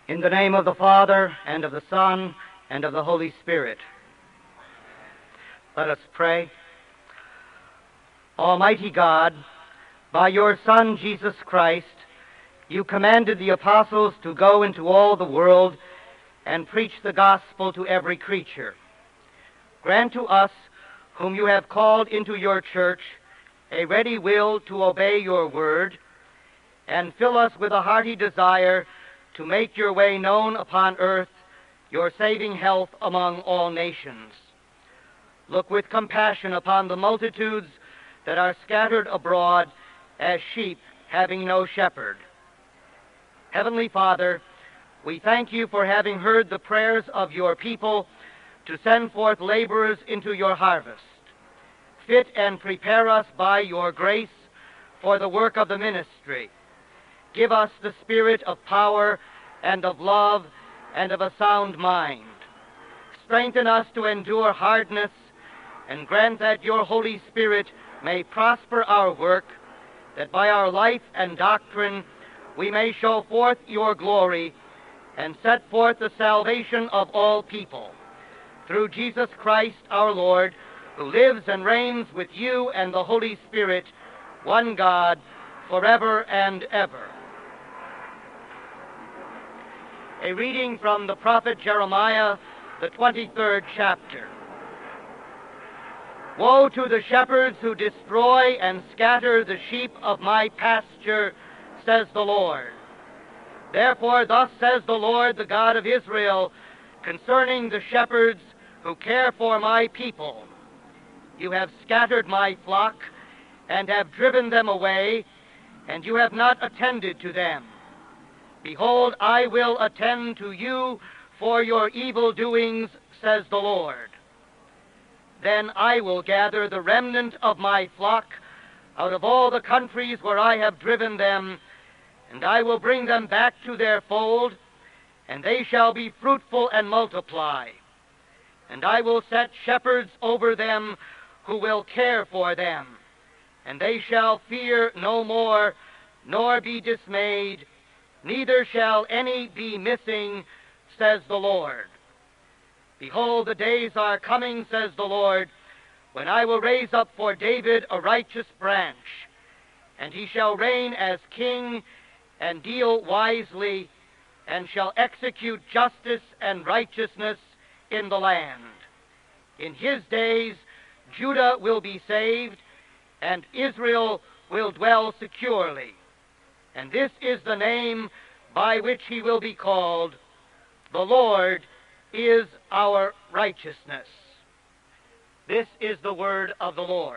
In the name of the Father, and of the Son, and of the Holy Spirit. Let us pray. Almighty God, by your Son, Jesus Christ, you commanded the apostles to go into all the world and preach the gospel to every creature. Grant to us, whom you have called into your church, a ready will to obey your word, and fill us with a hearty desire to make your way known upon earth, your saving health among all nations. Look with compassion upon the multitudes that are scattered abroad as sheep having no shepherd. Heavenly Father, we thank you for having heard the prayers of your people to send forth laborers into your harvest. Fit and prepare us by your grace for the work of the ministry. Give us the spirit of power and of love and of a sound mind. Strengthen us to endure hardness, and grant that your Holy Spirit may prosper our work, that by our life and doctrine we may show forth your glory and set forth the salvation of all people. Through Jesus Christ our Lord, who lives and reigns with you and the Holy Spirit, one God, forever and ever. A reading from the prophet Jeremiah, the 23rd chapter. Woe to the shepherds who destroy and scatter the sheep of my pasture, says the Lord. Therefore thus says the Lord, the God of Israel, concerning the shepherds who care for my people. You have scattered my flock, and have driven them away, and you have not attended to them. Behold, I will attend to you for your evil doings, says the Lord. Then I will gather the remnant of my flock out of all the countries where I have driven them, and I will bring them back to their fold, and they shall be fruitful and multiply. And I will set shepherds over them who will care for them, and they shall fear no more, nor be dismayed, neither shall any be missing, says the Lord. Behold, the days are coming, says the Lord, when I will raise up for David a righteous branch, and he shall reign as king, and deal wisely, and shall execute justice and righteousness in the land. In his days Judah will be saved, and Israel will dwell securely. And this is the name by which he will be called. The Lord is our righteousness. This is the word of the Lord.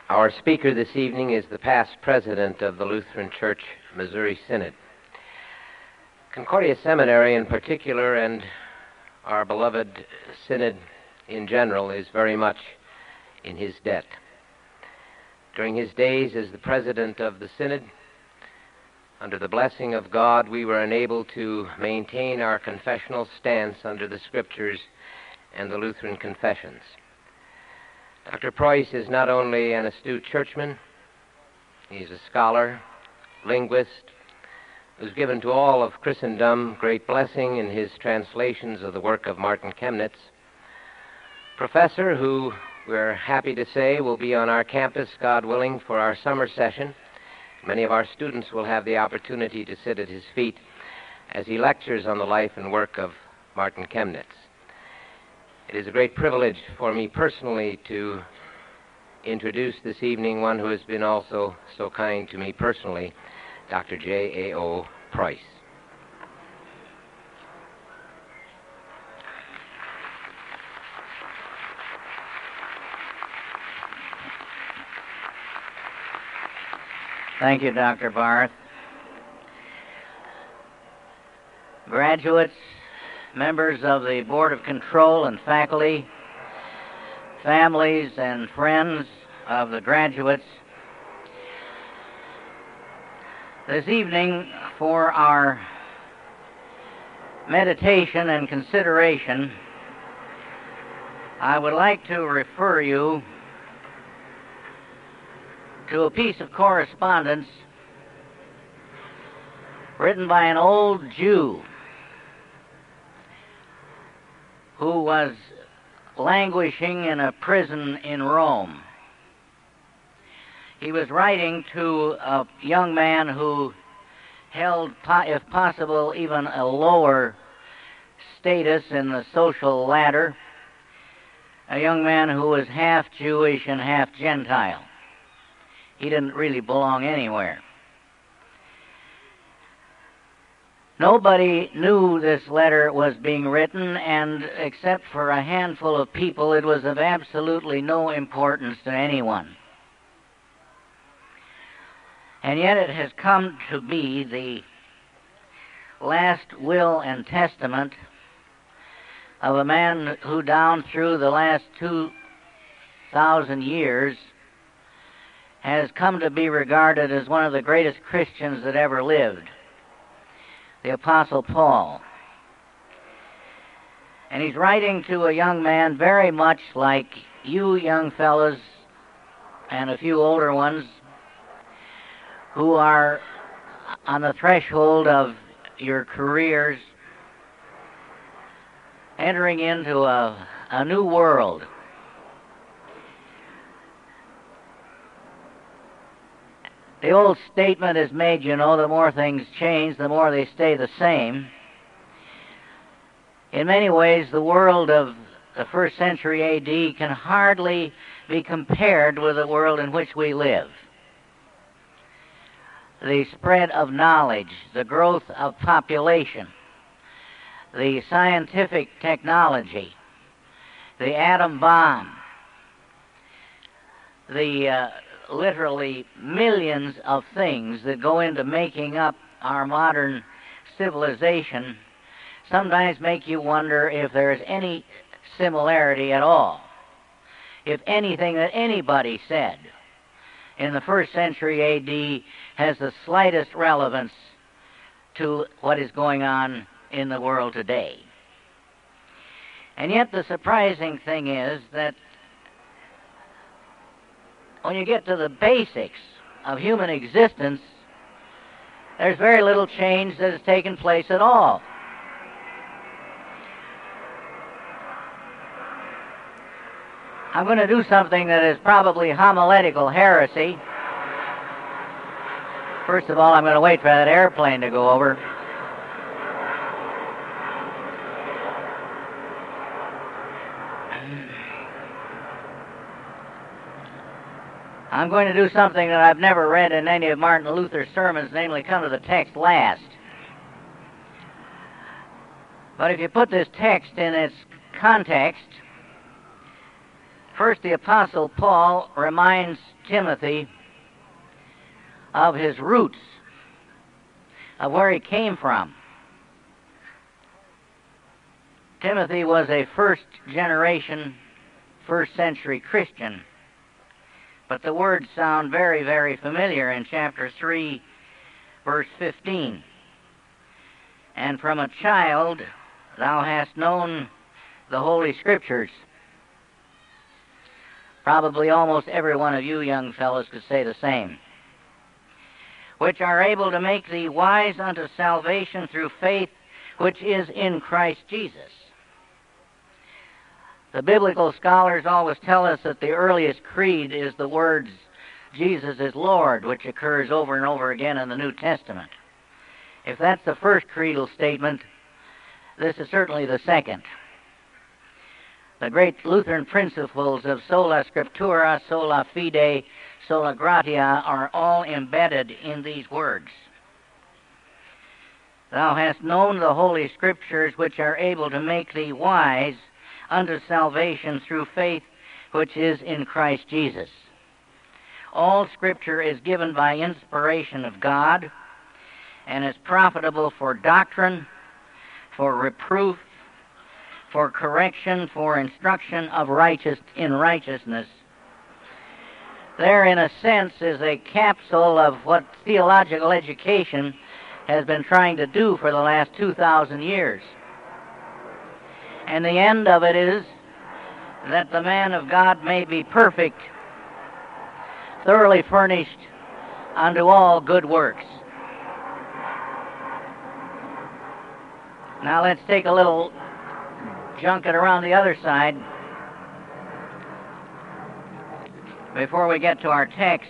Our speaker this evening is the past president of the Lutheran Church Missouri Synod. Concordia Seminary in particular, and our beloved Synod in general, is very much in his debt. During his days as the president of the Synod, under the blessing of God, we were enabled to maintain our confessional stance under the Scriptures and the Lutheran confessions. Dr. Preuss is not only an astute churchman, he's a scholar, linguist, who's given to all of Christendom great blessing in his translations of the work of Martin Chemnitz, professor who we're happy to say will be on our campus, God willing, for our summer session. Many of our students will have the opportunity to sit at his feet as he lectures on the life and work of Martin Chemnitz. It is a great privilege for me personally to introduce this evening one who has been also so kind to me personally, Dr. J.A.O. Preuss. Thank you, Dr. Barth. Graduates, members of the Board of Control and faculty, families and friends of the graduates, this evening for our meditation and consideration, I would like to refer you to a piece of correspondence written by an old Jew who was languishing in a prison in Rome. He was writing to a young man who held, if possible, even a lower status in the social ladder, a young man who was half Jewish and half Gentile. He didn't really belong anywhere. Nobody knew this letter was being written, and except for a handful of people, it was of absolutely no importance to anyone. And yet it has come to be the last will and testament of a man who down through the last 2,000 years has come to be regarded as one of the greatest Christians that ever lived, the Apostle Paul. And he's writing to a young man very much like you young fellows and a few older ones who are on the threshold of your careers, entering into a new world. The old statement is made, you know, the more things change, the more they stay the same. In many ways, the world of the first century A.D. can hardly be compared with the world in which we live. The spread of knowledge, the growth of population, the scientific technology, the atom bomb, the literally millions of things that go into making up our modern civilization sometimes make you wonder if there's any similarity at all. If anything that anybody said in the first century A.D. has the slightest relevance to what is going on in the world today. And yet the surprising thing is that when you get to the basics of human existence, there's very little change that has taken place at all. I'm going to do something that is probably homiletical heresy. First of all, I'm going to wait for that airplane to go over. I'm going to do something that I've never read in any of Martin Luther's sermons, namely come to the text last. But if you put this text in its context, First, the Apostle Paul reminds Timothy of his roots, of where he came from. Timothy was a first-generation, first-century Christian, but the words sound very, very familiar in chapter 3, verse 15. And from a child thou hast known the Holy Scriptures. Probably almost every one of you young fellows could say the same. Which are able to make thee wise unto salvation through faith which is in Christ Jesus. The biblical scholars always tell us that the earliest creed is the words, Jesus is Lord, which occurs over and over again in the New Testament. If that's the first creedal statement, this is certainly the second. The great Lutheran principles of sola scriptura, sola fide, sola gratia are all embedded in these words. Thou hast known the Holy Scriptures, which are able to make thee wise unto salvation through faith which is in Christ Jesus. All Scripture is given by inspiration of God and is profitable for doctrine, for reproof, for correction, for instruction of in righteousness. There, in a sense, is a capsule of what theological education has been trying to do for the last 2,000 years. And the end of it is that the man of God may be perfect, thoroughly furnished unto all good works. Now let's take a little junket around the other side before we get to our text.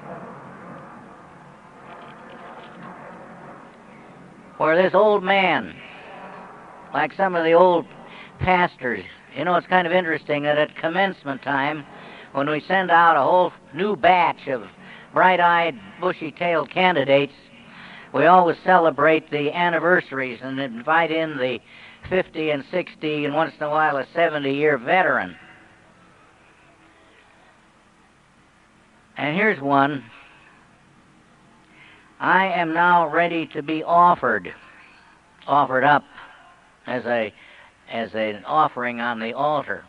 Where this old man, like some of the old pastors, you know, it's kind of interesting that at commencement time, when we send out a whole new batch of bright-eyed, bushy-tailed candidates, we always celebrate the anniversaries and invite in the 50 and 60 and once in a while a 70-year veteran. And here's one. I am now ready to be offered up as an offering on the altar.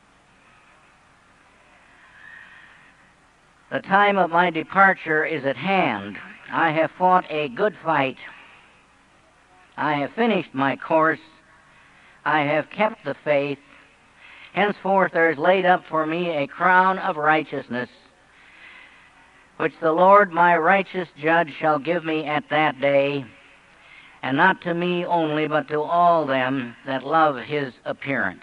The time of my departure is at hand. I have fought a good fight. I have finished my course. I have kept the faith. Henceforth there is laid up for me a crown of righteousness, which the Lord my righteous judge shall give me at that day, and not to me only, but to all them that love his appearance.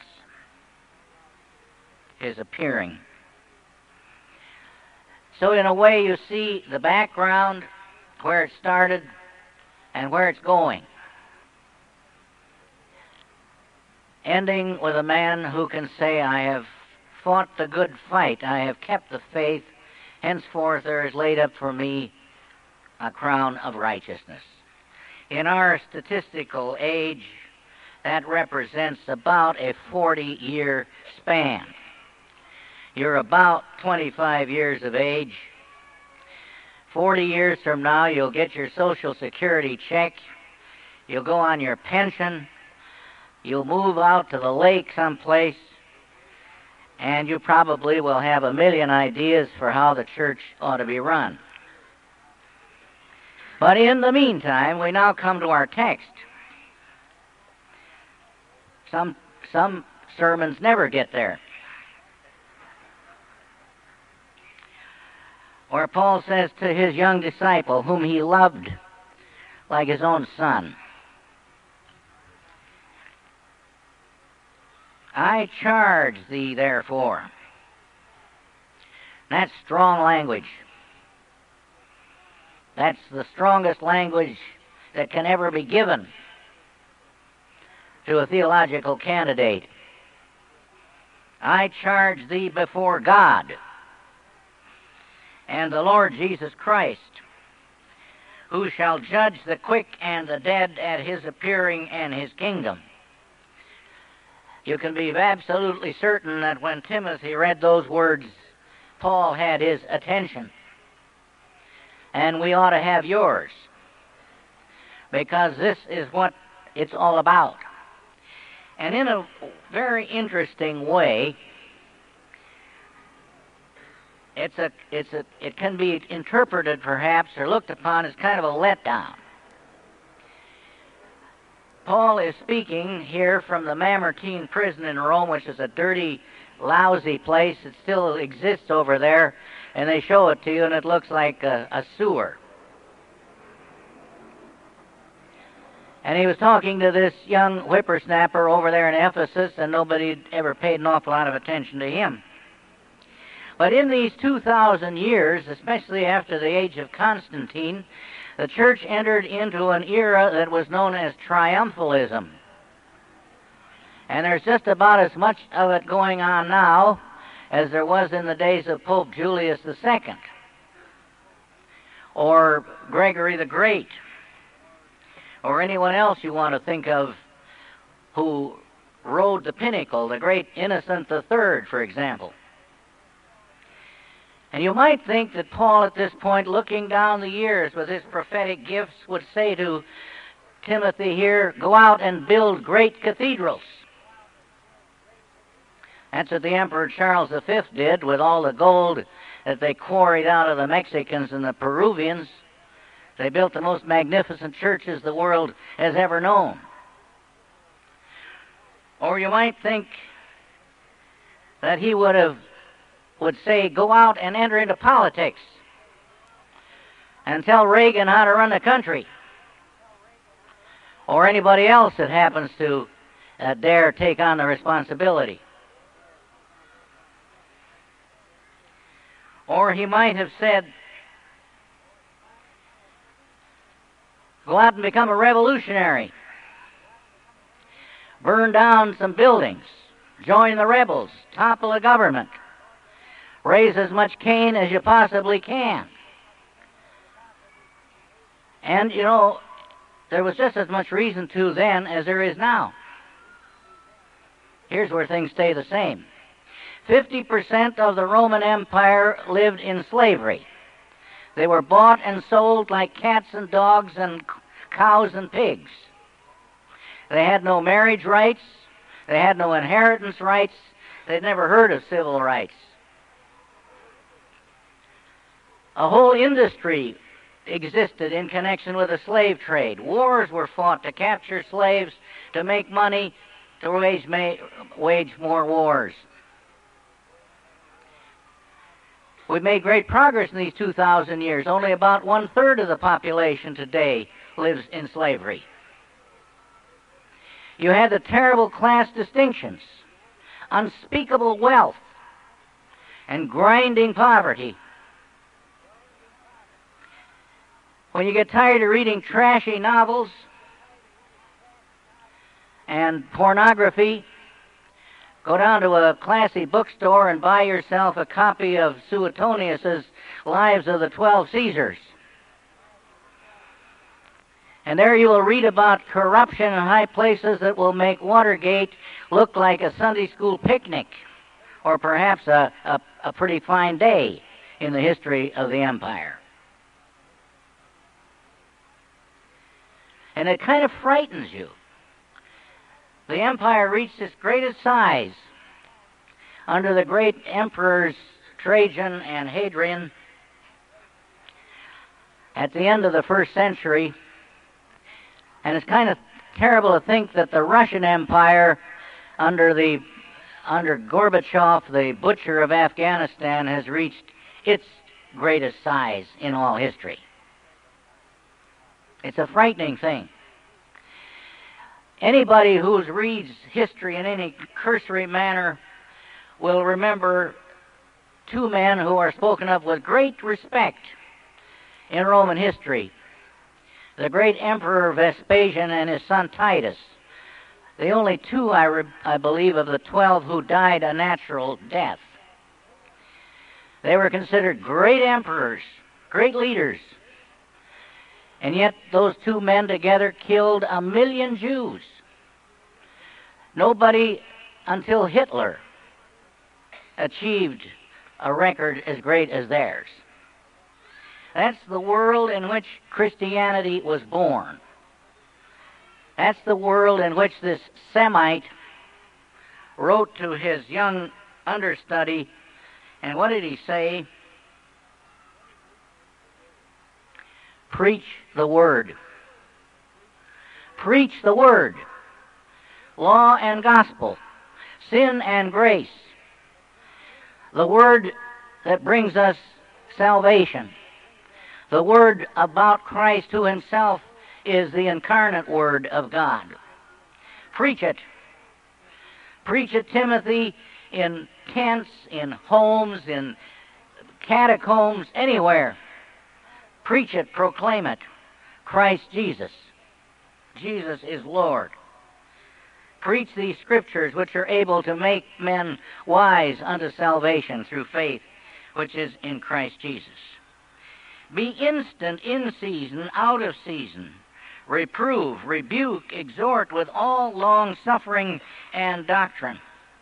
His appearing. So in a way you see the background, where it started, and where it's going. Ending with a man who can say, I have fought the good fight, I have kept the faith, henceforth there is laid up for me a crown of righteousness. In our statistical age, that represents about a 40-year span. You're about 25 years of age. 40 years from now, you'll get your Social Security check. You'll go on your pension. You'll move out to the lake someplace. And you probably will have a million ideas for how the church ought to be run. But in the meantime, we now come to our text. Some sermons never get there. Where Paul says to his young disciple, whom he loved like his own son, I charge thee, therefore. That's strong language. That's the strongest language that can ever be given to a theological candidate. I charge thee before God and the Lord Jesus Christ, who shall judge the quick and the dead at his appearing and his kingdom. you can be absolutely certain that when Timothy read those words, Paul had his attention. And we ought to have yours, because this is what it's all about. And in a very interesting way, it can be interpreted perhaps or looked upon as kind of a letdown. Paul is speaking here from the Mamertine prison in Rome, which is a dirty, lousy place. It still exists over there, and they show it to you, and it looks like a sewer. And he was talking to this young whippersnapper over there in Ephesus, and nobody had ever paid an awful lot of attention to him. But in these 2,000 years, especially after the age of Constantine, the church entered into an era that was known as triumphalism. And there's just about as much of it going on now as there was in the days of Pope Julius II or Gregory the Great, or anyone else you want to think of who rode the pinnacle, the great Innocent III, for example. And you might think that Paul at this point, looking down the years with his prophetic gifts, would say to Timothy here, go out and build great cathedrals. That's what the Emperor Charles V did with all the gold that they quarried out of the Mexicans and the Peruvians. They built the most magnificent churches the world has ever known. Or you might think that he would say, go out and enter into politics and tell Reagan how to run the country, or anybody else that happens to dare take on the responsibility. Or he might have said, go out and become a revolutionary, burn down some buildings, join the rebels, topple the government, raise as much Cain as you possibly can. And, you know, there was just as much reason to then as there is now. Here's where things stay the same. 50% of the Roman Empire lived in slavery. They were bought and sold like cats and dogs and cows and pigs. They had no marriage rights. They had no inheritance rights. They'd never heard of civil rights. A whole industry existed in connection with the slave trade. Wars were fought to capture slaves, to make money, to wage more wars. We've made great progress in these 2,000 years. Only about 1/3 of the population today lives in slavery. You had the terrible class distinctions, unspeakable wealth, and grinding poverty. When you get tired of reading trashy novels and pornography, go down to a classy bookstore and buy yourself a copy of Suetonius's Lives of the 12 Caesars. And there you will read about corruption in high places that will make Watergate look like a Sunday school picnic, or perhaps a pretty fine day in the history of the empire. And it kind of frightens you. The empire reached its greatest size under the great emperors Trajan and Hadrian at the end of the 1st century. And it's kind of terrible to think that the Russian Empire under Gorbachev, the butcher of Afghanistan, has reached its greatest size in all history. It's a frightening thing. Anybody who reads history in any cursory manner will remember two men who are spoken of with great respect in Roman history. The great Emperor Vespasian and his son Titus. The only two, I believe, of the 12 who died a natural death. They were considered great emperors, great leaders. And yet those two men together killed 1 million Jews. Nobody until Hitler achieved a record as great as theirs. That's the world in which Christianity was born. That's the world in which this Semite wrote to his young understudy, and what did he say? Preach the word. Preach the word. Law and gospel. Sin and grace. The word that brings us salvation. The word about Christ, who himself is the incarnate word of God. Preach it. Preach it, Timothy, in tents, in homes, in catacombs, anywhere. Preach it, proclaim it. Christ Jesus. Jesus is Lord. Preach these scriptures which are able to make men wise unto salvation through faith, which is in Christ Jesus. Be instant in season, out of season. Reprove, rebuke, exhort with all long-suffering and doctrine.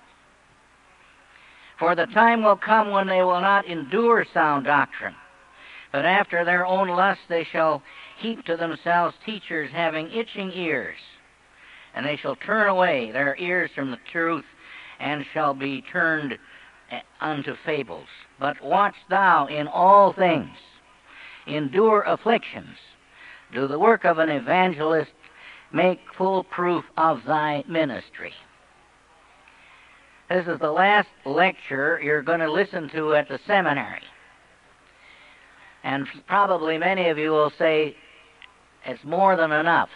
For the time will come when they will not endure sound doctrine, but after their own lust they shall heap to themselves teachers having itching ears, and they shall turn away their ears from the truth, and shall be turned unto fables. But watch thou in all things, endure afflictions, do the work of an evangelist, make full proof of thy ministry. This is the last lecture you're going to listen to at the seminary. And probably many of you will say, it's more than enough.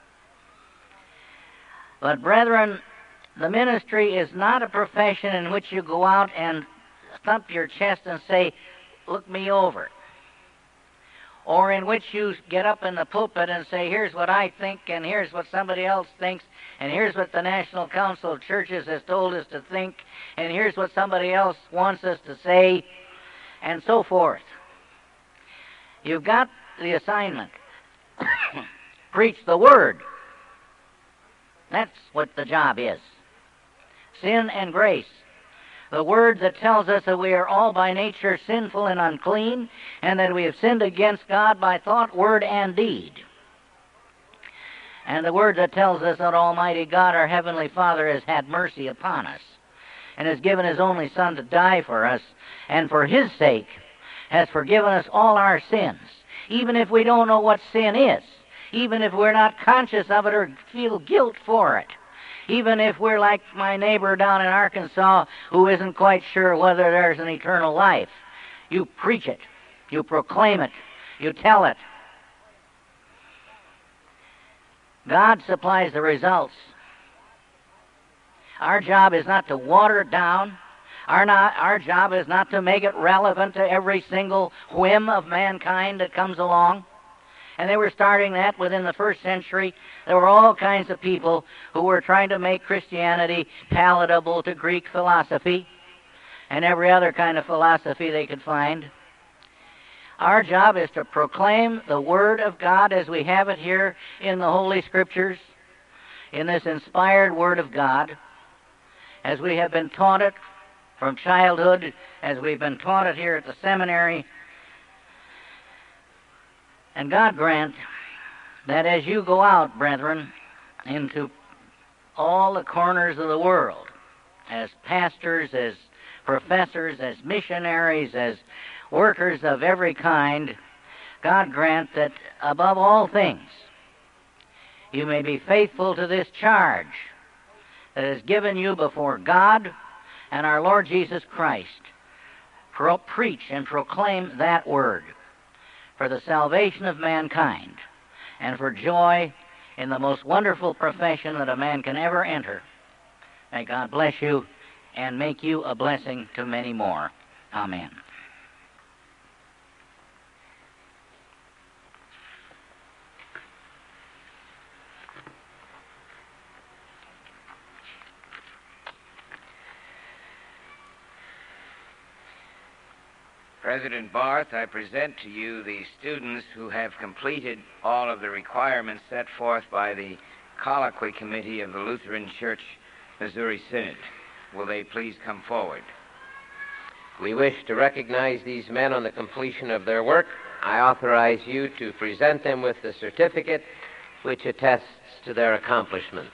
But brethren, the ministry is not a profession in which you go out and thump your chest and say, look me over. Or in which you get up in the pulpit and say, here's what I think, and here's what somebody else thinks, and here's what the National Council of Churches has told us to think, and here's what somebody else wants us to say, and so forth. You've got the assignment. Preach the word. That's what the job is. Sin and grace. The word that tells us that we are all by nature sinful and unclean, and that we have sinned against God by thought, word, and deed. And the word that tells us that Almighty God, our Heavenly Father, has had mercy upon us, and has given His only Son to die for us, and for His sake has forgiven us all our sins, even if we don't know what sin is, even if we're not conscious of it or feel guilt for it. Even if we're like my neighbor down in Arkansas who isn't quite sure whether there's an eternal life. You preach it. You proclaim it. You tell it. God supplies the results. Our job is not to water it down. Our job is not to make it relevant to every single whim of mankind that comes along. And they were starting that within the first century. There were all kinds of people who were trying to make Christianity palatable to Greek philosophy and every other kind of philosophy they could find. Our job is to proclaim the Word of God as we have it here in the Holy Scriptures, in this inspired Word of God, as we have been taught it from childhood, as we've been taught it here at the seminary. And God grant that as you go out, brethren, into all the corners of the world, as pastors, as professors, as missionaries, as workers of every kind, God grant that above all things you may be faithful to this charge that is given you before God and our Lord Jesus Christ. Preach and proclaim that word for the salvation of mankind, and for joy in the most wonderful profession that a man can ever enter. May God bless you and make you a blessing to many more. Amen. President Barth, I present to you the students who have completed all of the requirements set forth by the Colloquy Committee of the Lutheran Church Missouri Synod. Will they please come forward? We wish to recognize these men on the completion of their work. I authorize you to present them with the certificate which attests to their accomplishments.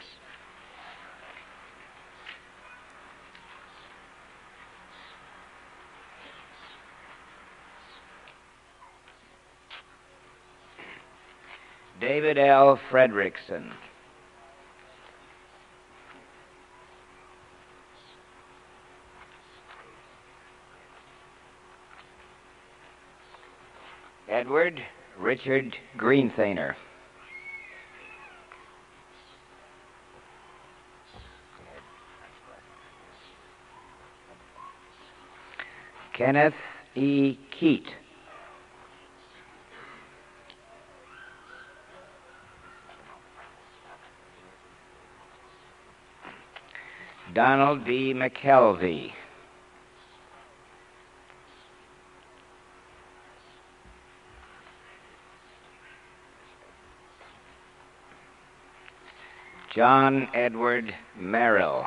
David L. Fredrickson. Edward Richard Greenthaner. Kenneth E. Keat. Donald D. McKelvey. John Edward Merrill.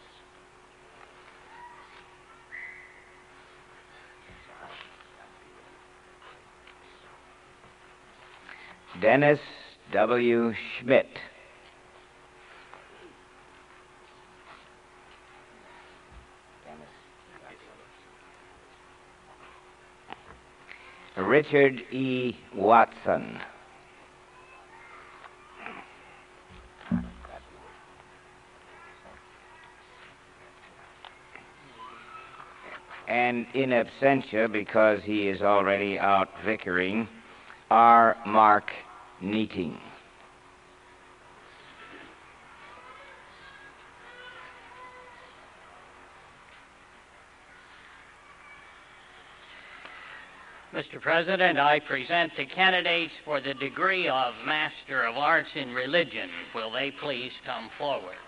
Dennis W. Schmidt. Richard E. Watson. And in absentia, because he is already out vicaring, R. Mark Neating. Mr. President, I present the candidates for the degree of Master of Arts in Religion. Will they please come forward?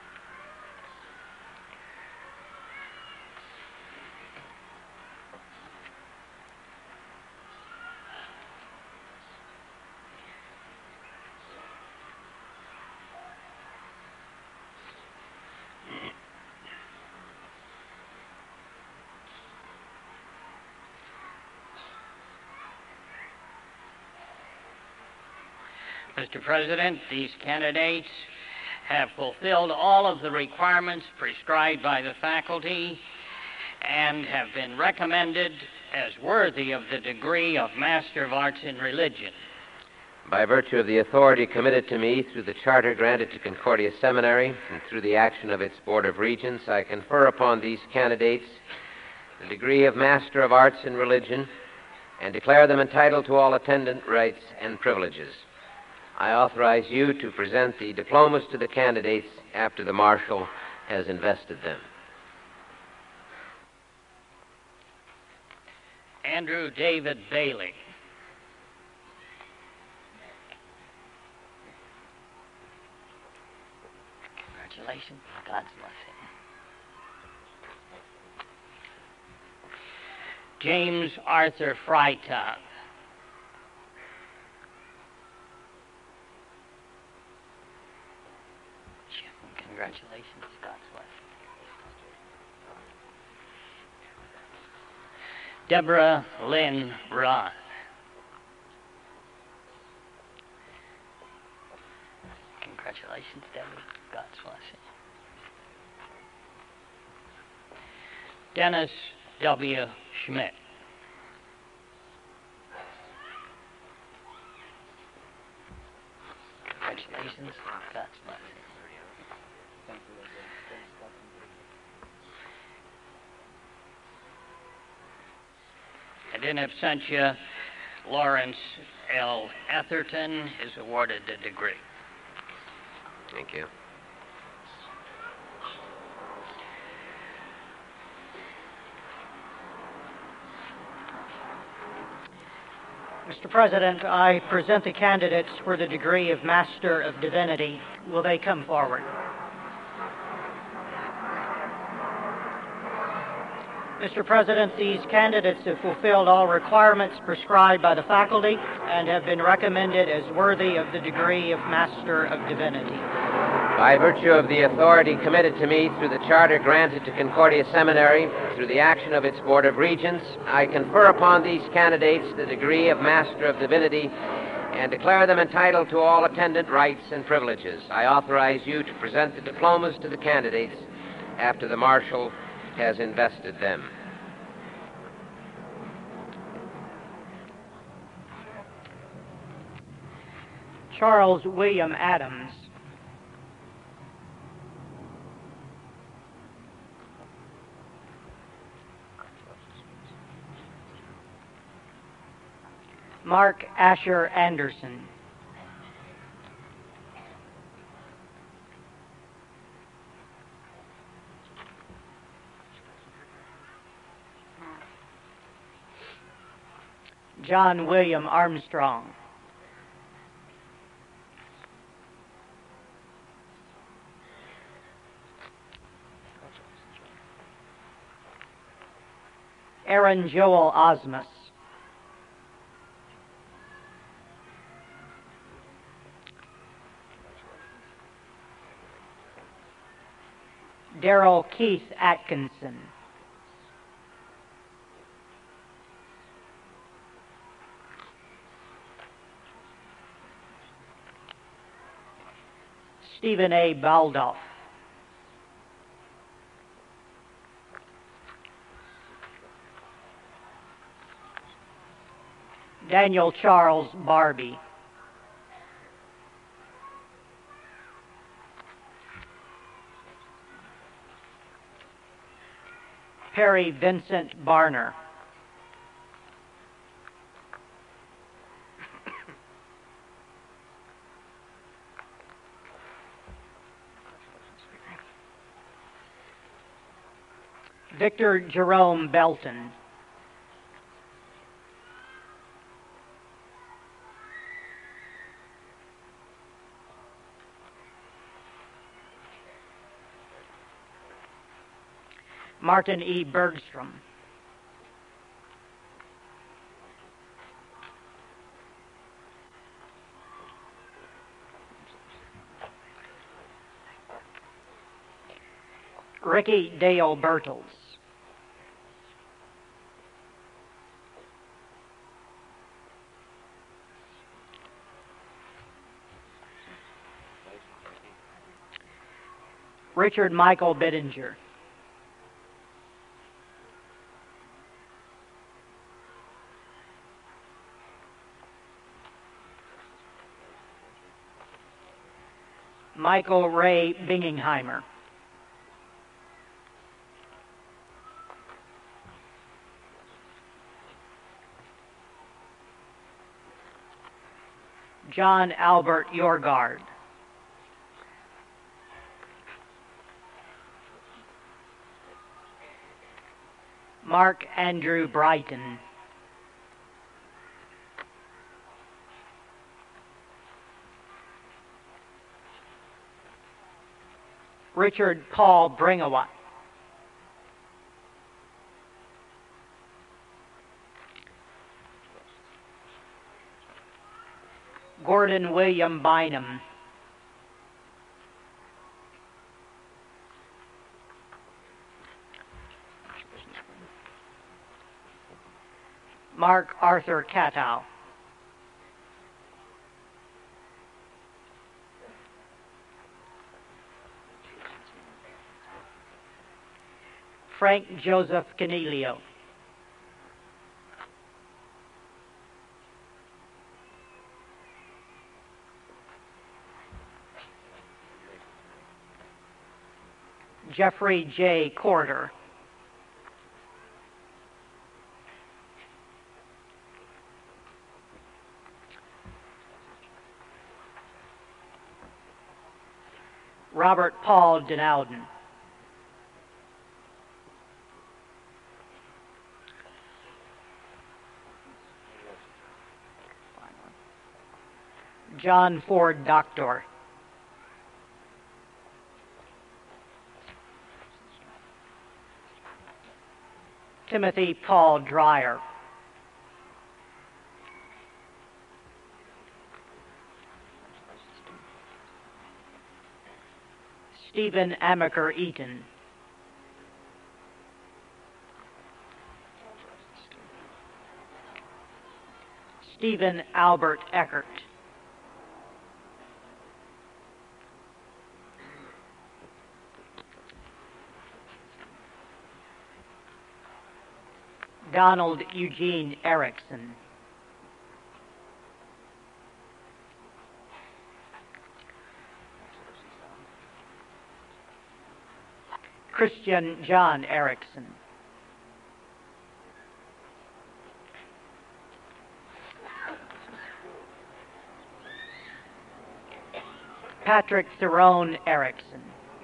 Mr. President, these candidates have fulfilled all of the requirements prescribed by the faculty and have been recommended as worthy of the degree of Master of Arts in Religion. By virtue of the authority committed to me through the charter granted to Concordia Seminary and through the action of its Board of Regents, I confer upon these candidates the degree of Master of Arts in Religion and declare them entitled to all attendant rights and privileges. I authorize you to present the diplomas to the candidates after the marshal has invested them. Andrew David Bailey. Congratulations. God's blessing. James Arthur Freitag. Congratulations, God's blessing. Deborah Lynn Roth. Congratulations, Debbie. God's blessing. Dennis W. Schmidt. Congratulations, God's blessing. And in absentia, Lawrence L. Etherton is awarded the degree. Thank you. Mr. President, I present the candidates for the degree of Master of Divinity. Will they come forward? Mr. President, these candidates have fulfilled all requirements prescribed by the faculty and have been recommended as worthy of the degree of Master of Divinity. By virtue of the authority committed to me through the charter granted to Concordia Seminary, through the action of its Board of Regents, I confer upon these candidates the degree of Master of Divinity and declare them entitled to all attendant rights and privileges. I authorize you to present the diplomas to the candidates after the Marshal has invested them. Charles William Adams. Mark Asher Anderson. John William Armstrong. Aaron Joel Osmus. Darrell Keith Atkinson. Stephen A. Baldoff. Daniel Charles Barbie. Perry Vincent Barner. Victor Jerome Belton. Martin E. Bergstrom. Ricky Dale Bertels. Richard Michael Bittinger. Michael Ray Bingingheimer. John Albert Yorgard. Mark Andrew Brighton. Richard Paul Bringawat. Gordon William Bynum. Mark Arthur Catow. Frank Joseph Canelio. Jeffrey J. Corder. Robert Paul Denowden. John Ford Doctor. Timothy Paul Dreyer. Stephen Amaker Eaton. Stephen Albert Eckert. Donald Eugene Erickson. Christian John Erickson. Patrick Theron Erickson.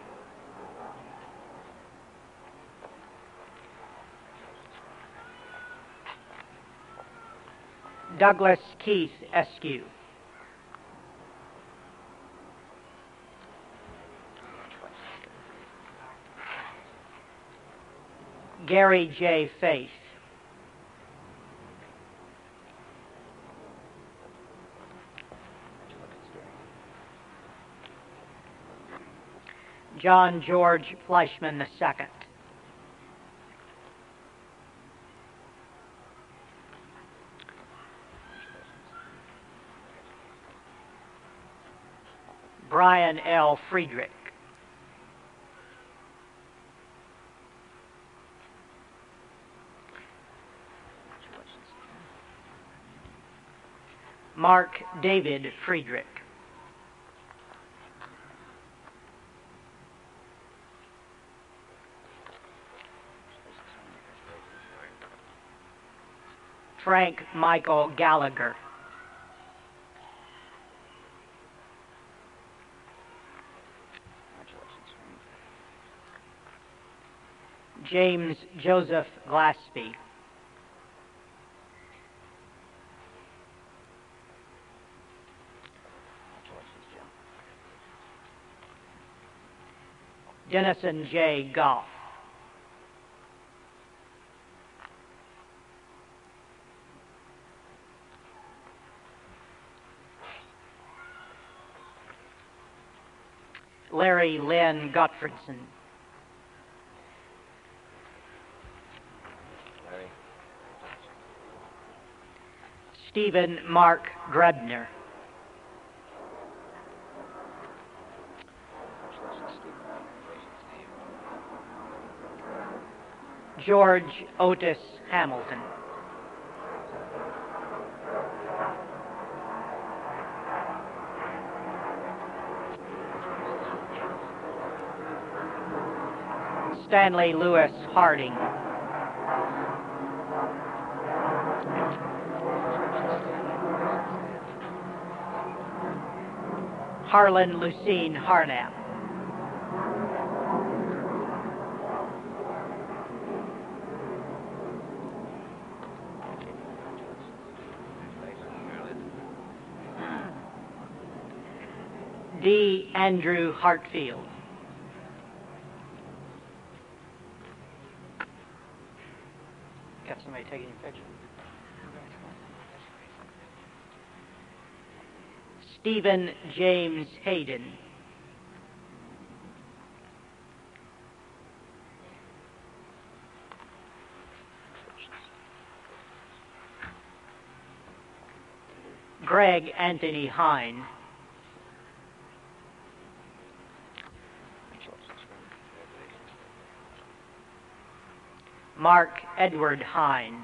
Douglas Keith Eskew. Gary J. Faith. John George Fleischman II. Brian L. Friedrich. Mark David Friedrich. Frank Michael Gallagher. James Joseph Glaspie. Dennison J. Goff. Larry Lynn Gottfredson. Stephen Mark Grebner. George Otis Hamilton. Stanley Lewis Harding. Harlan Lucine Harnap. D. Andrew Hartfield. Got somebody taking your picture. Stephen James Hayden. Greg Anthony Hine. Mark Edward Hine.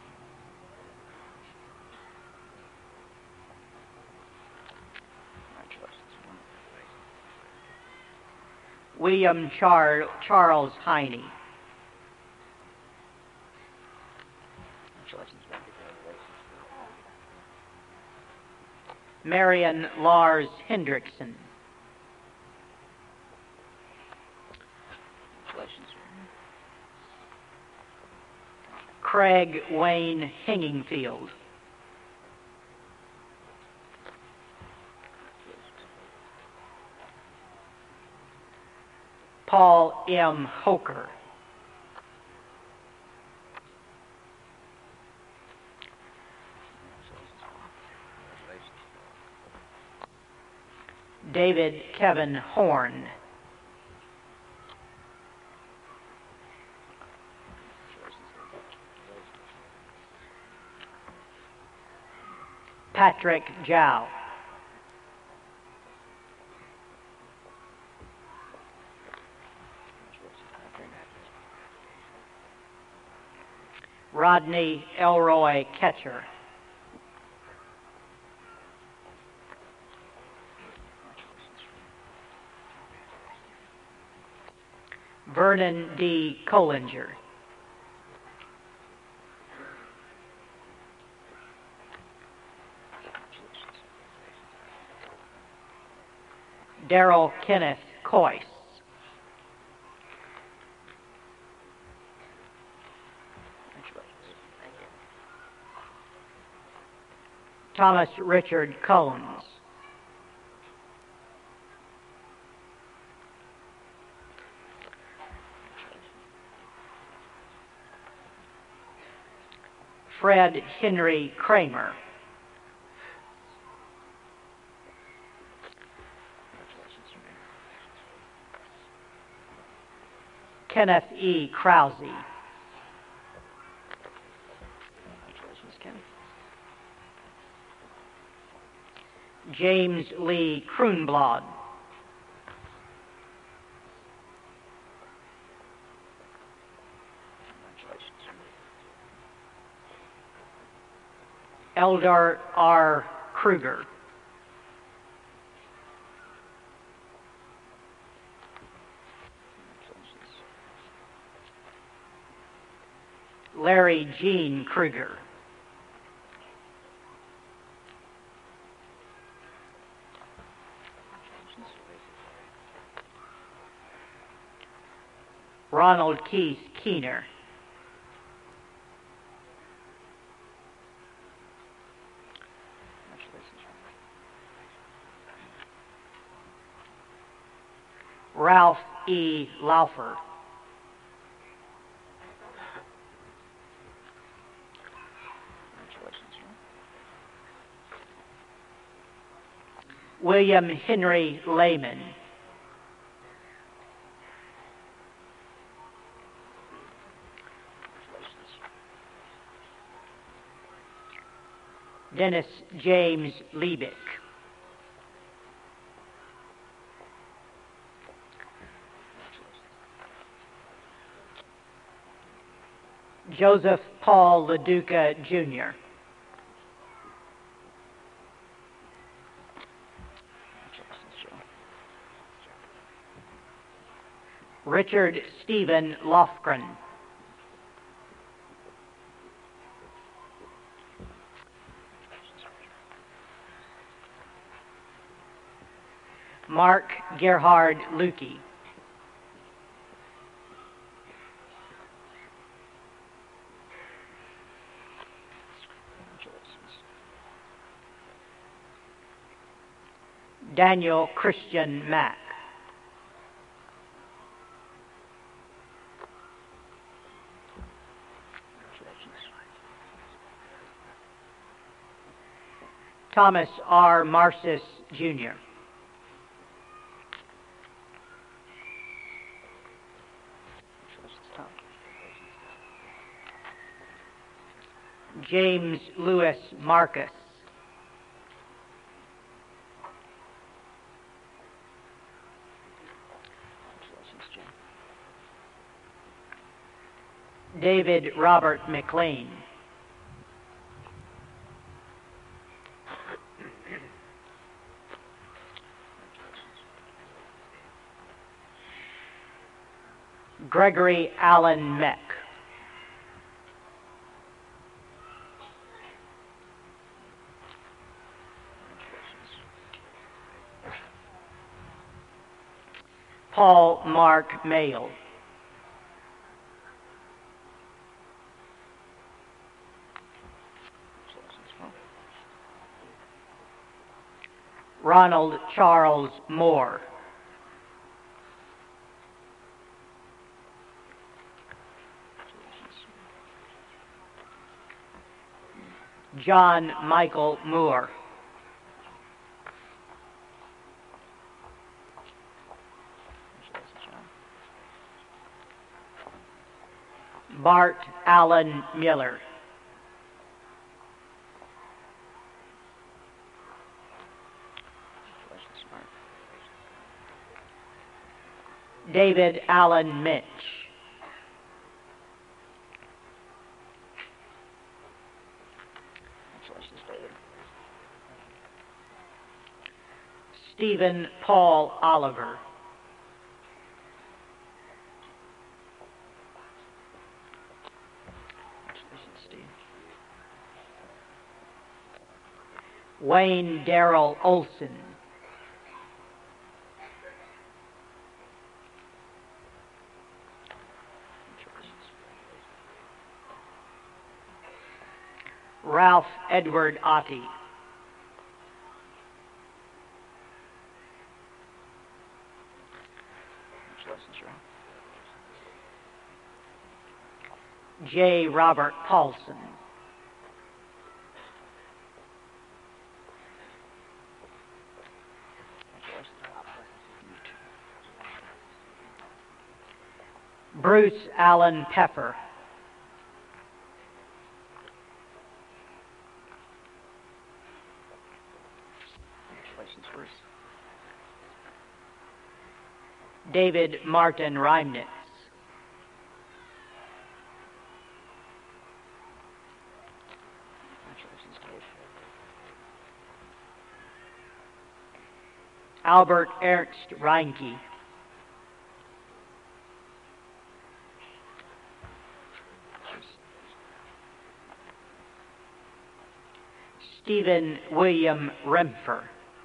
William Charles Heine. Marion Lars Hendrickson. Craig Wayne Hingingfield. Paul M. Hoker. David Kevin Horn. Patrick Jow. Rodney Elroy Ketcher. Vernon D. Collinger. Darrell Kenneth Coyce. Thomas Richard Cones. Fred Henry Kramer. Kenneth E. Krause. James Lee Kroonblad. Eldar R. Kruger. Larry Gene Kruger. Ronald Keith Keener. Ralph E. Laufer. William Henry Lehman. Dennis James Liebeck. Joseph Paul LaDuca, Jr. Richard Stephen Lofgren. Mark Gerhard Lukey. Daniel Christian Mack. Thomas R. Marcis, Jr. James Lewis Marcus. David Robert McLean. Gregory Allen Meck. Paul Mark Mayle. Ronald Charles Moore. John Michael Moore. Bart Allen Miller. David Allen Mitch. Stephen Paul Oliver. Wayne Darrell Olson. Ralph Edward Otte. J. Robert Paulson. Bruce Allen Peffer. David Martin Reimnitz. Albert Ernst Reinke. Stephen William Remfer.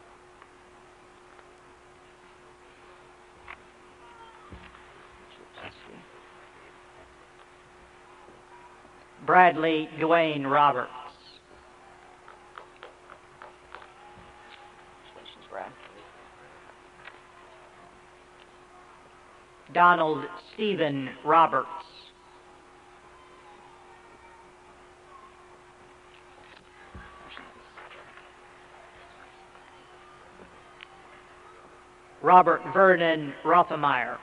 Bradley Dwayne Roberts. Donald Stephen Roberts. Robert Vernon Rothemeyer.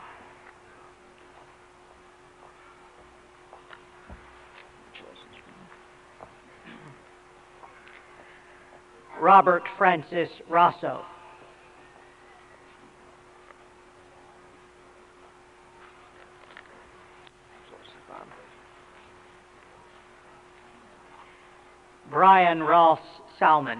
Robert Francis Rosso. Brian Ross Salmon.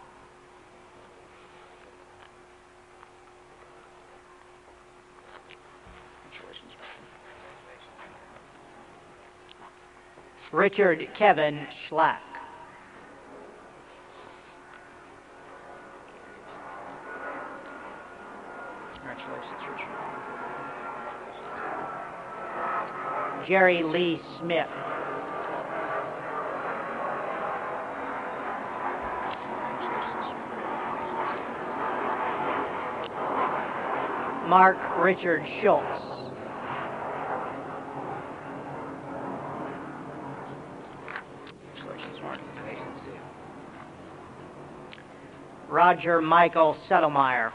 Richard Kevin Schlack. Congratulations, Richard. Jerry Lee Smith. Mark Richard Schultz. Roger Michael Settlemeyer.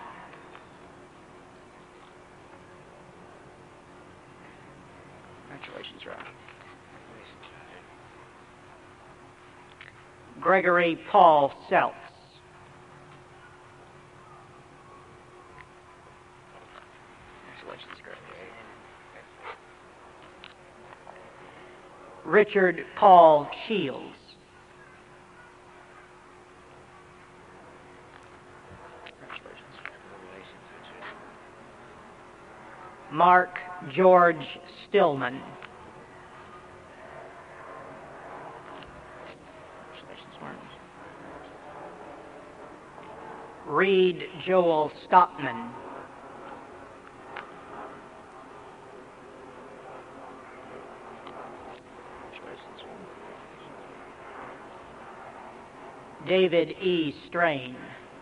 Congratulations, Roger. Gregory Paul Seltz. Congratulations, Greg. Richard Paul Shields. Mark George Stillman. Reed Joel Stockman. David E. Strain.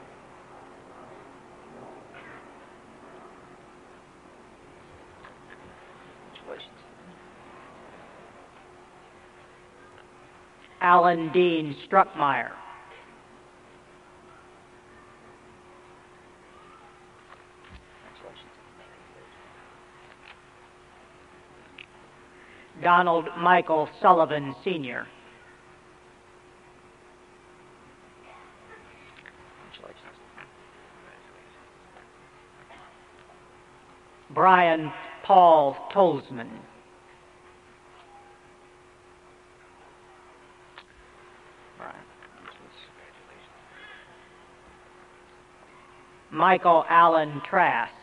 Alan Dean Struckmeyer. Donald Michael Sullivan, Sr. Brian Paul Tolzman. Michael Allen Trask.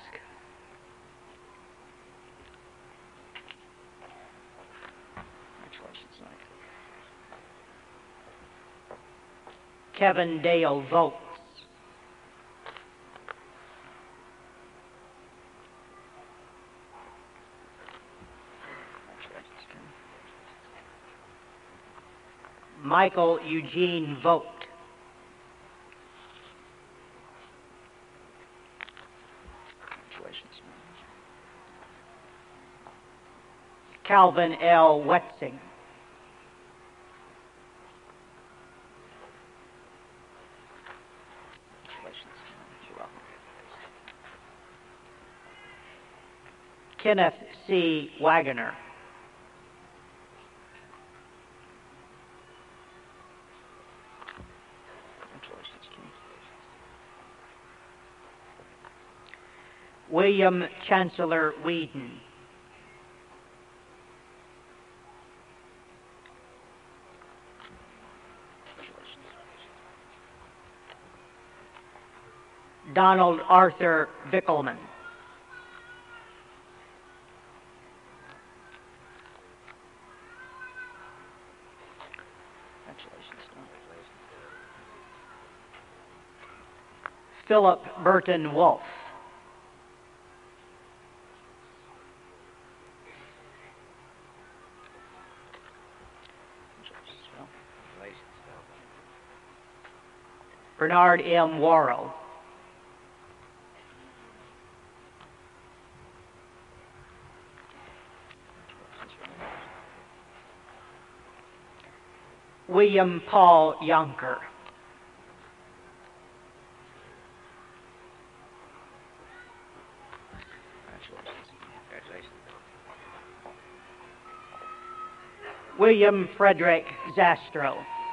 Kevin Dale Votes. Michael Eugene Vogt. Calvin L. Wetzing. Kenneth C. Wagoner. William Chancellor Whedon. Donald Arthur Vickelman. Philip Burton Wolfe. Bernard M. Worrell. William Paul Yonker. William Frederick Zastro.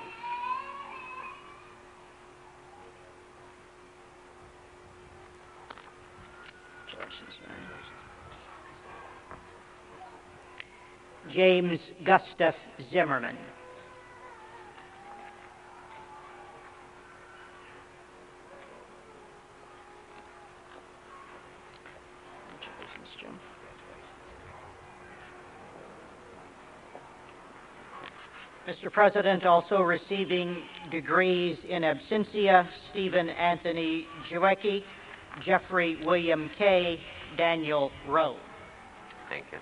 James Gustav Zimmerman. Mr. President, also receiving degrees in absentia, Stephen Anthony Jewecki, Jeffrey William Kay, Daniel Rowe. Thank you.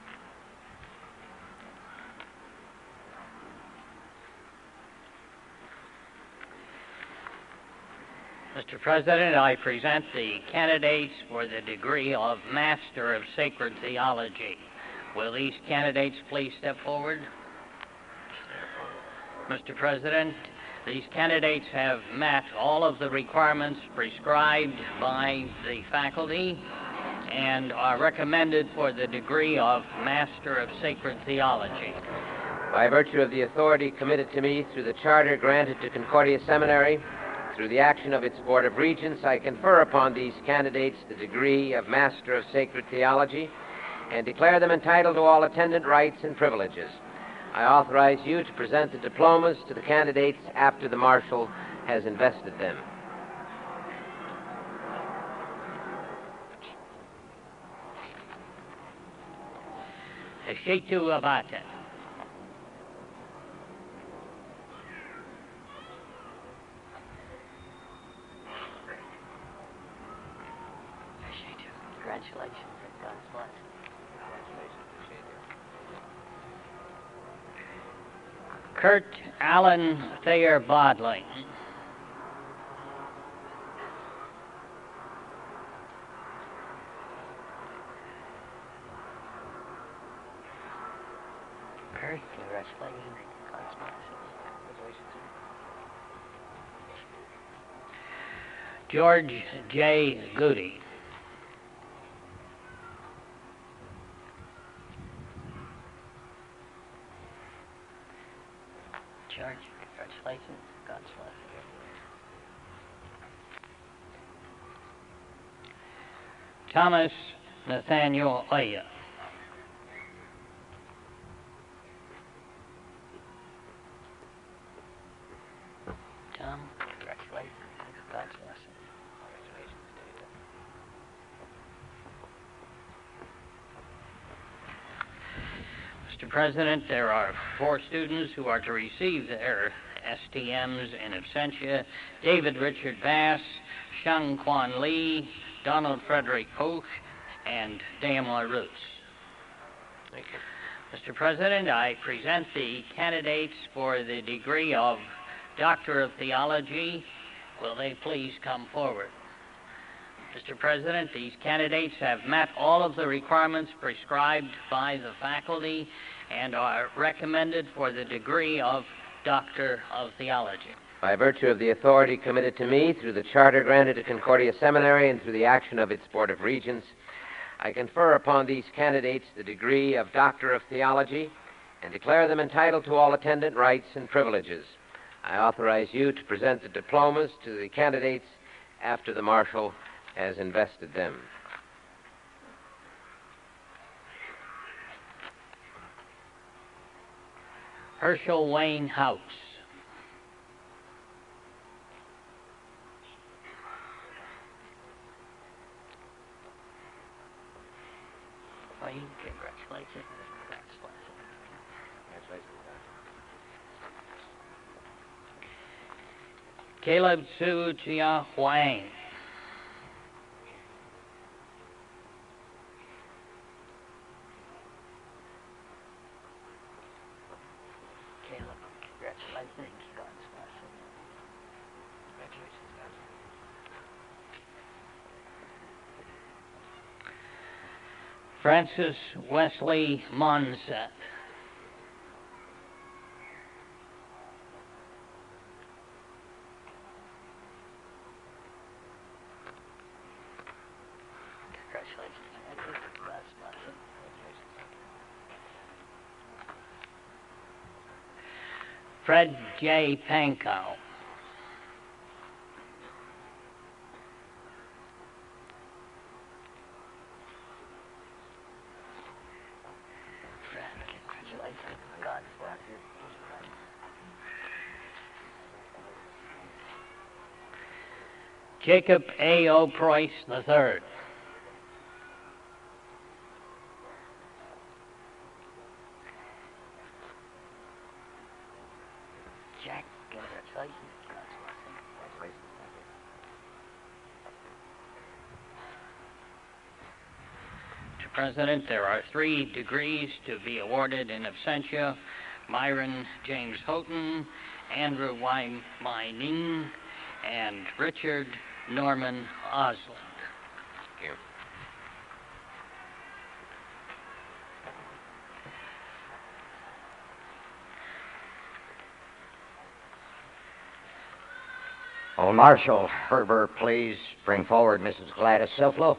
Mr. President, I present the candidates for the degree of Master of Sacred Theology. Will these candidates please step forward? Mr. President, these candidates have met all of the requirements prescribed by the faculty and are recommended for the degree of Master of Sacred Theology. By virtue of the authority committed to me through the charter granted to Concordia Seminary, through the action of its Board of Regents, I confer upon these candidates the degree of Master of Sacred Theology and declare them entitled to all attendant rights and privileges. I authorize you to present the diplomas to the candidates after the Marshal has invested them. Shitu Abate. Congratulations. God's blessing. Kurt Allen Thayer Bodling. Very congratulations. God's blessing. George J. Goody. George, congratulations. God's blessing. Thomas Nathaniel Aya. Tom, congratulations. God's blessing. Mr. President, there are 4 students who are to receive their STMs in absentia: David Richard Bass, Sheng Quan Lee, Donald Frederick Koch, and Damla Roots. Thank you. Mr. President, I present the candidates for the degree of Doctor of Theology. Will they please come forward? Mr. President, these candidates have met all of the requirements prescribed by the faculty and are recommended for the degree of Doctor of Theology. By virtue of the authority committed to me through the charter granted to Concordia Seminary and through the action of its Board of Regents, I confer upon these candidates the degree of Doctor of Theology and declare them entitled to all attendant rights and privileges. I authorize you to present the diplomas to the candidates after the Marshal has invested them. Herschel Wayne House. Congratulations. Caleb Su Chia Huang. Caleb, congratulations. God's blessing. Congratulations, guys. Francis Wesley Monset. Fred J. Pankow. Jacob A. O. Price III. Jack, congratulations. Mr. President, there are 3 degrees to be awarded in absentia: Myron James Houghton, Andrew Y. Mining, and Richard Norman Osland. Thank you. Will Marshal Herbert please bring forward Mrs. Gladys Silflo?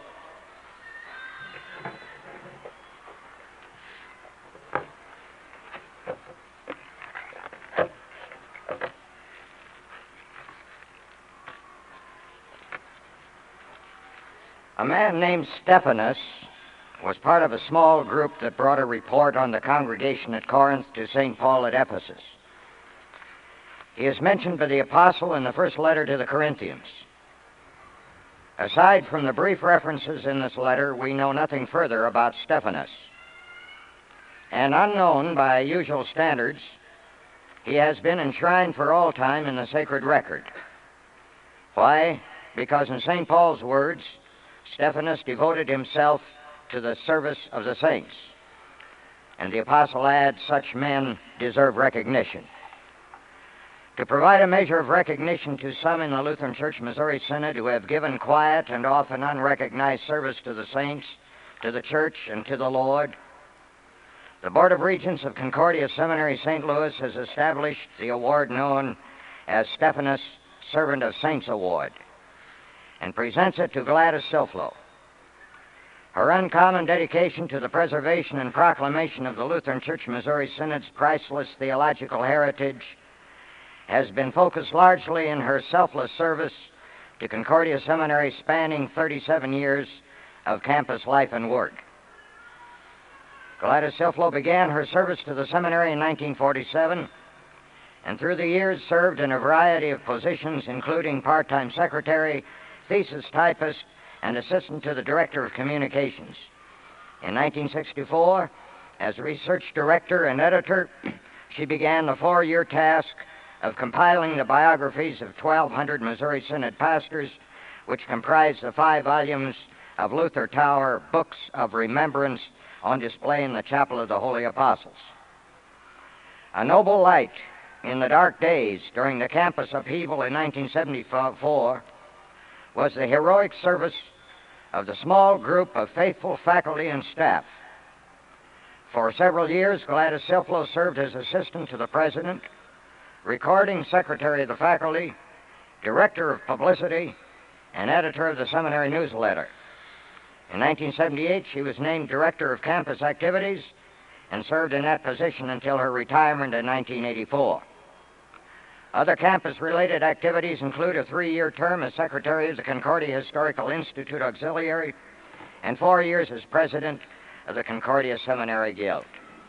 A man named Stephanus was part of a small group that brought a report on the congregation at Corinth to St. Paul at Ephesus. He is mentioned by the apostle in the first letter to the Corinthians. Aside from the brief references in this letter, we know nothing further about Stephanus. And unknown by usual standards, he has been enshrined for all time in the sacred record. Why? Because in St. Paul's words, Stephanus devoted himself to the service of the saints. And the apostle adds, such men deserve recognition. To provide a measure of recognition to some in the Lutheran Church Missouri Synod who have given quiet and often unrecognized service to the saints, to the church, and to the Lord, the Board of Regents of Concordia Seminary, St. Louis, has established the award known as Stephanus Servant of Saints Award, and presents it to Gladys Silflo. Her uncommon dedication to the preservation and proclamation of the Lutheran Church Missouri Synod's priceless theological heritage has been focused largely in her selfless service to Concordia Seminary, spanning 37 years of campus life and work. Gladys Silflo began her service to the seminary in 1947, and through the years served in a variety of positions, including part-time secretary, thesis typist, and assistant to the director of communications. In 1964, as research director and editor, she began the 4-year task of compiling the biographies of 1,200 Missouri Synod pastors, which comprise the 5 volumes of Luther Tower Books of Remembrance on display in the Chapel of the Holy Apostles. A noble light in the dark days during the campus upheaval in 1974 was the heroic service of the small group of faithful faculty and staff. For several years, Gladys Silflo served as assistant to the president, recording secretary of the faculty, director of publicity, and editor of the seminary newsletter. In 1978, she was named director of campus activities and served in that position until her retirement in 1984. Other campus-related activities include a 3-year term as secretary of the Concordia Historical Institute Auxiliary and 4 years as president of the Concordia Seminary Guild.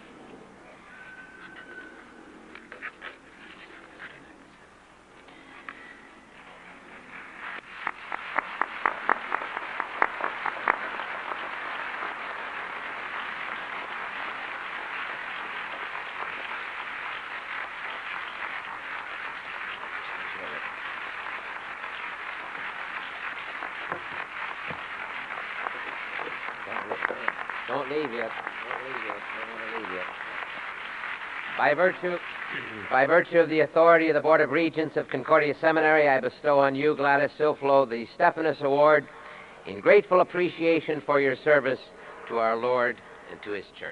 Don't leave yet. By virtue of the authority of the Board of Regents of Concordia Seminary, I bestow on you, Gladys Silflo, the Stephanus Award in grateful appreciation for your service to our Lord and to His church.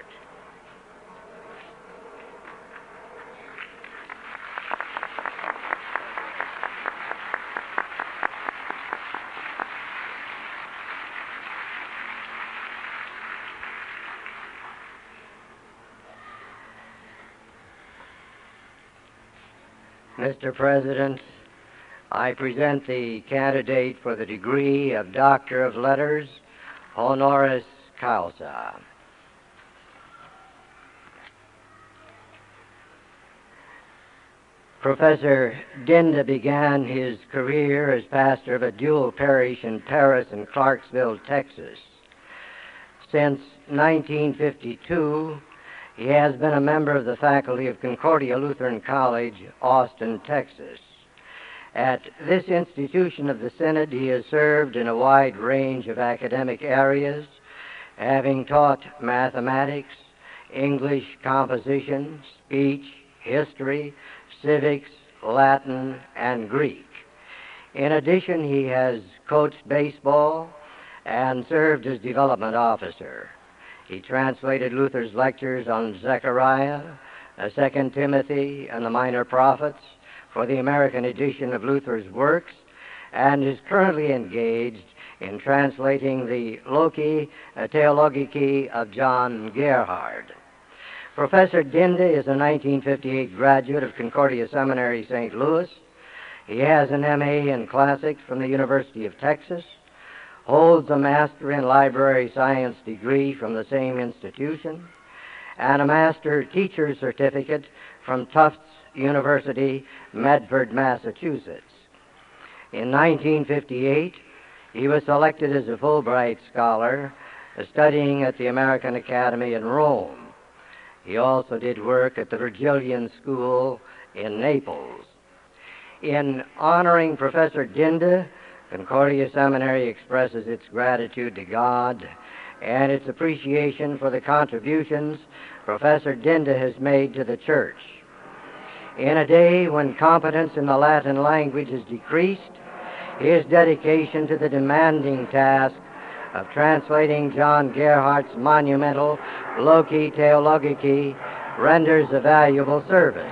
Mr. President, I present the candidate for the degree of Doctor of Letters, honoris causa. Professor Dinda began his career as pastor of a dual parish in Paris and Clarksville, Texas. Since 1952, he has been a member of the faculty of Concordia Lutheran College, Austin, Texas. At this institution of the Synod, he has served in a wide range of academic areas, having taught mathematics, English composition, speech, history, civics, Latin, and Greek. In addition, he has coached baseball and served as development officer. He translated Luther's lectures on Zechariah, 2 Timothy, and the Minor Prophets for the American edition of Luther's works, and is currently engaged in translating the Loci Theologici of John Gerhard. Professor Dinda is a 1958 graduate of Concordia Seminary, St. Louis. He has an M.A. in Classics from the University of Texas, holds a Master in Library Science degree from the same institution, and a Master Teacher Certificate from Tufts University, Medford, Massachusetts. In 1958, he was selected as a Fulbright Scholar, studying at the American Academy in Rome. He also did work at the Virgilian School in Naples. In honoring Professor Dinda, Concordia Seminary expresses its gratitude to God and its appreciation for the contributions Professor Dinda has made to the church. In a day when competence in the Latin language has decreased, his dedication to the demanding task of translating John Gerhardt's monumental Loci Theologici renders a valuable service.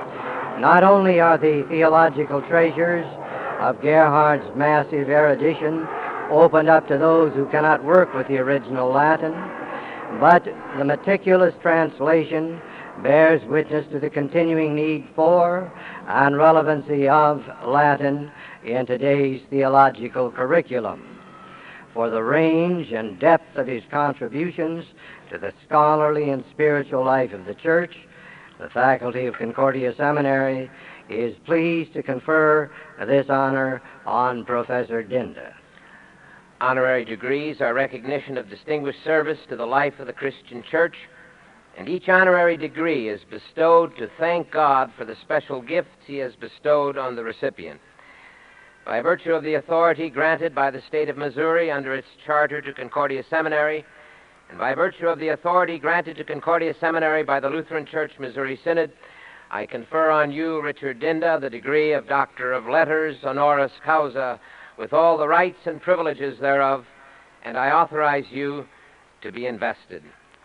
Not only are the theological treasures of Gerhardt's massive erudition opened up to those who cannot work with the original Latin, but the meticulous translation bears witness to the continuing need for and relevancy of Latin in today's theological curriculum. for the range and depth of his contributions to the scholarly and spiritual life of the Church, the faculty of Concordia Seminary is pleased to confer this honor on Professor Dinda. Honorary degrees are recognition of distinguished service to the life of the Christian Church, and each honorary degree is bestowed to thank God for the special gifts he has bestowed on the recipient. By virtue of the authority granted by the state of Missouri under its charter to Concordia Seminary, and by virtue of the authority granted to Concordia Seminary by the Lutheran Church Missouri Synod, I confer on you, Richard Dinda, the degree of Doctor of Letters, honoris causa, with all the rights and privileges thereof, and I authorize you to be invested.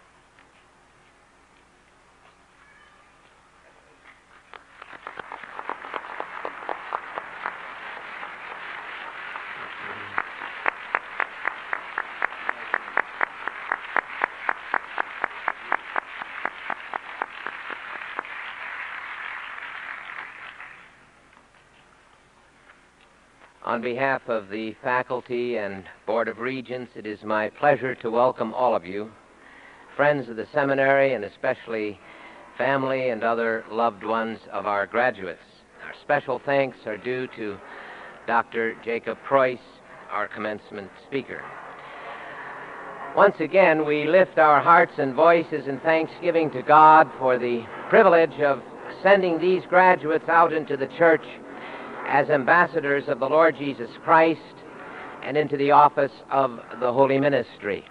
On behalf of the faculty and Board of Regents, it is my pleasure to welcome all of you, friends of the seminary, and especially family and other loved ones of our graduates. Our special thanks are due to Dr. Jacob Preuss, our commencement speaker. Once again, we lift our hearts and voices in thanksgiving to God for the privilege of sending these graduates out into the church as ambassadors of the Lord Jesus Christ and into the office of the holy ministry.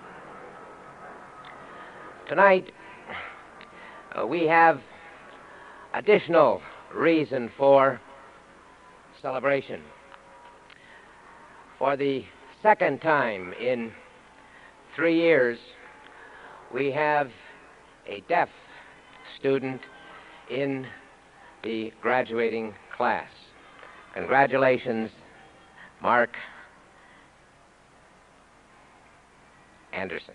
Tonight, we have additional reason for celebration. For the second time in 3 years, we have a deaf student in the graduating class. Congratulations, Mark Anderson.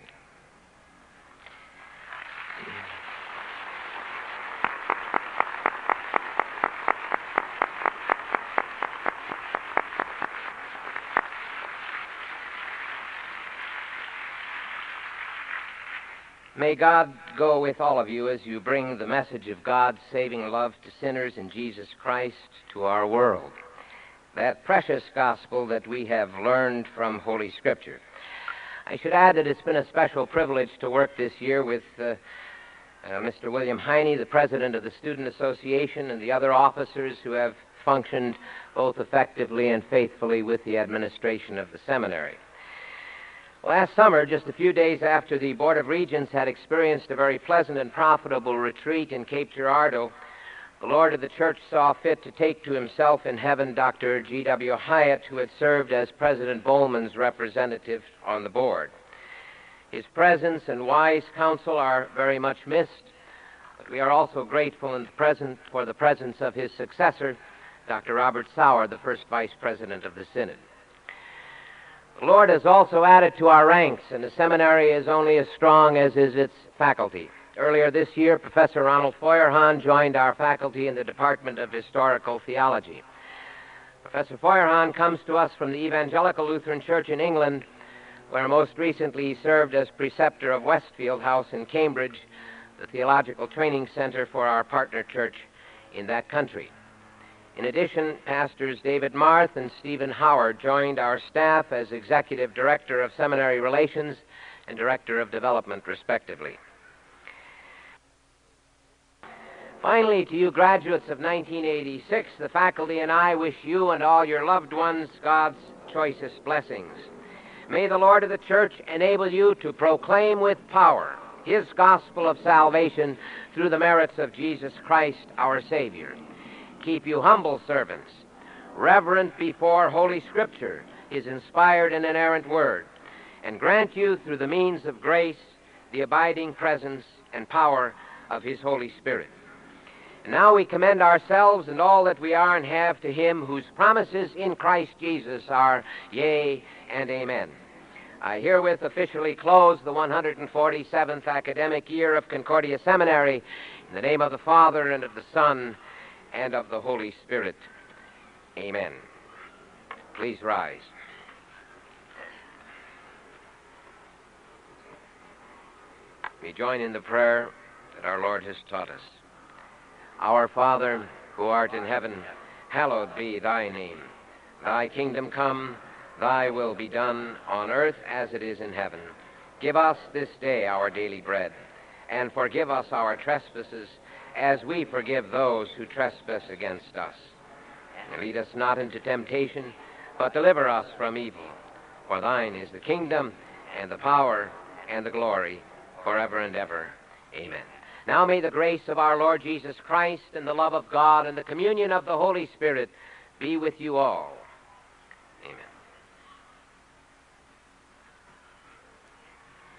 May God go with all of you as you bring the message of God's saving love to sinners in Jesus Christ to our world. That precious gospel that we have learned from Holy Scripture. I should add that it's been a special privilege to work this year with Mr. William Heine, the president of the Student Association, and the other officers who have functioned both effectively and faithfully with the administration of the seminary. Last summer, just a few days after the Board of Regents had experienced a very pleasant and profitable retreat in Cape Girardeau, the Lord of the Church saw fit to take to himself in heaven Dr. G.W. Hyatt, who had served as President Bowman's representative on the board. His presence and wise counsel are very much missed, but we are also grateful for the presence of his successor, Dr. Robert Sauer, the first Vice President of the Synod. The Lord has also added to our ranks, and the seminary is only as strong as is its faculty. Earlier this year, Professor Ronald Feuerhahn joined our faculty in the Department of Historical Theology. Professor Feuerhahn comes to us from the Evangelical Lutheran Church in England, where most recently he served as preceptor of Westfield House in Cambridge, the theological training center for our partner church in that country. In addition, Pastors David Marth and Stephen Howard joined our staff as Executive Director of Seminary Relations and Director of Development, respectively. Finally, to you graduates of 1986, the faculty and I wish you and all your loved ones God's choicest blessings. May the Lord of the Church enable you to proclaim with power His gospel of salvation through the merits of Jesus Christ, our Savior. Keep you humble servants, reverent before Holy Scripture, His inspired and inerrant Word, and grant you through the means of grace the abiding presence and power of His Holy Spirit. And now we commend ourselves and all that we are and have to Him whose promises in Christ Jesus are yea and amen. I herewith officially close the 147th academic year of Concordia Seminary in the name of the Father and of the Son and of the Holy Spirit. Amen. Please rise. We join in the prayer that our Lord has taught us. Our Father, who art in heaven, hallowed be thy name. Thy kingdom come, thy will be done on earth as it is in heaven. Give us this day our daily bread, and forgive us our trespasses as we forgive those who trespass against us. And lead us not into temptation, but deliver us from evil. For thine is the kingdom, and the power, and the glory, forever and ever. Amen. Now may the grace of our Lord Jesus Christ, and the love of God, and the communion of the Holy Spirit be with you all. Amen.